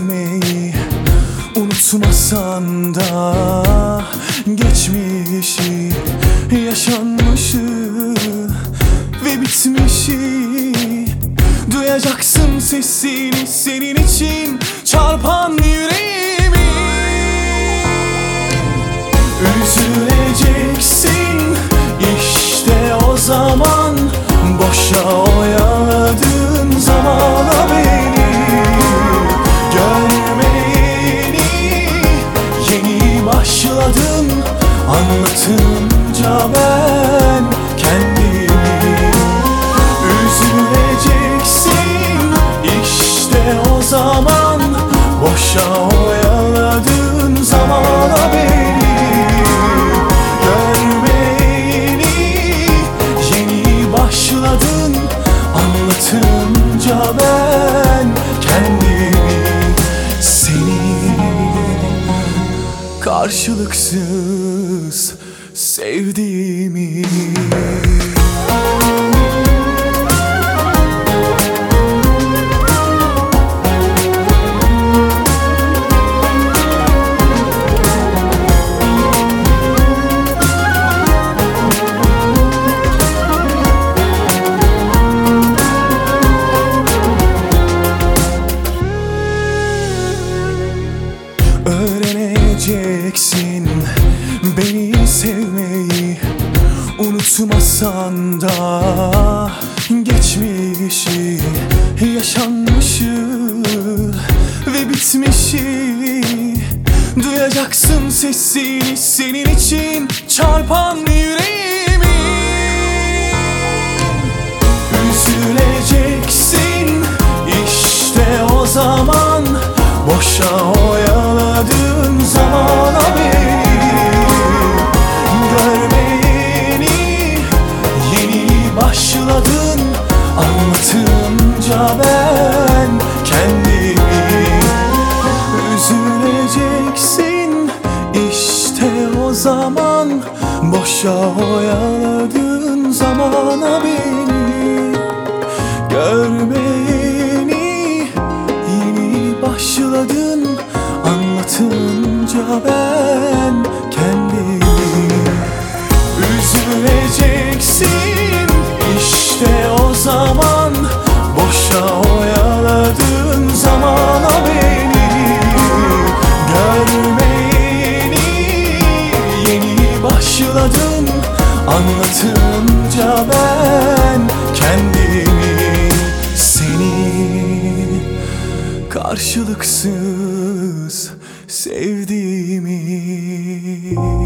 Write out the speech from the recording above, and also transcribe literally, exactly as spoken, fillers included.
sevmeyi unutmasan da geçmişi, yaşanmışı ve bitmişi duyacaksın sesini, senin için çarpan yüreğimi. Üzüleceksin işte o zaman, boşa oyaladığın zamana beni. Görmeyeni yeni başladım anlatınca ben kendimi. Üzüleceksin işte o zaman, boşa oyaladığın zamana beni. Başladın anlatınca ben kendimi, seni karşılıksız sevdiğimi. Öğreneceksin beni sevmeyi unutmasan da geçmişi, yaşanmışı ve bitmişi duyacaksın sesini, senin için çarpan yüreğimi. Üzüleceksin işte o zaman, boşa oyaladığın zamana beni. Görmeyeni yeni başladın anlatınca ben kendimi. Üzüleceksin işte o zaman, boşa oyaladığın zamana beni. Görmeyeni yeni başladın anlatınca ben kendimi. Üzüleceksin işte o zaman, boşa oyaladığın zamana beni. Görmeyeni yeni başladın anlatınca ben kendimi, seni karşılıksız sevdiğimi.